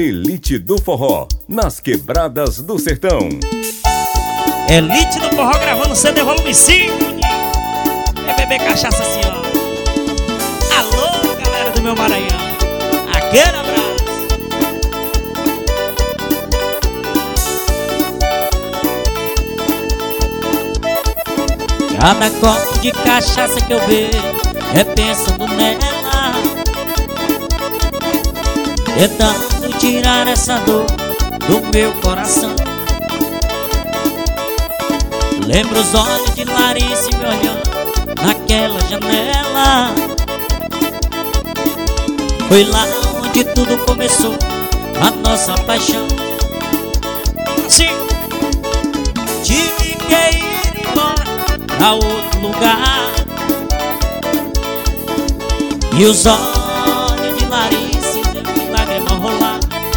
Elite do Forró, nas quebradas do sertão. Elite do Forró gravando CD volume 5. É beber cachaça assim, ó. Alô, galera do meu Maranhão. Aquele abraço. Cada copo de cachaça que eu bebo é pensando nela, tentando tirar essa dor do meu coração. Lembro os olhos de Larissa me olhando naquela janela. Foi lá onde tudo começou, a nossa paixão. Assim, tive que ir embora pra outro lugar, e os olhos de Larissa de lágrima rolar.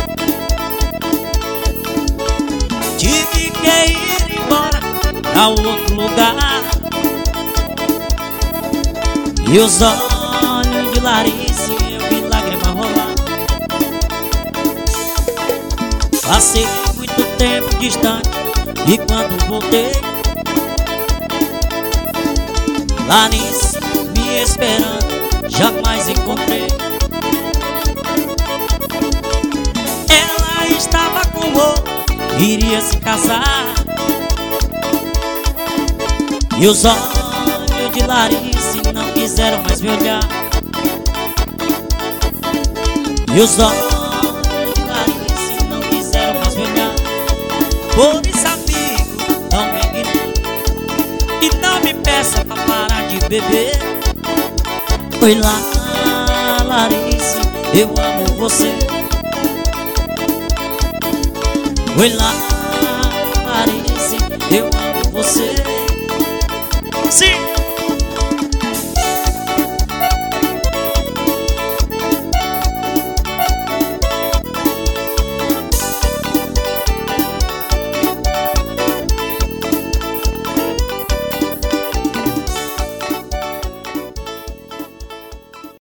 Tive que ir embora pra outro lugar, e os olhos de Larissa eu vi lágrima rolar. Passei muito tempo distante, e quando voltei, Larissa me esperando, jamais encontrei. Ela estava com outro, iria se casar, e os olhos de Larissa não quiseram mais me olhar. E os olhos de Larissa não quiseram mais me olhar. Por isso, amigo, não me ignore e não me peça pra parar de beber. Foi lá, Larissa, eu amo você. Foi lá, Larissa, eu amo você.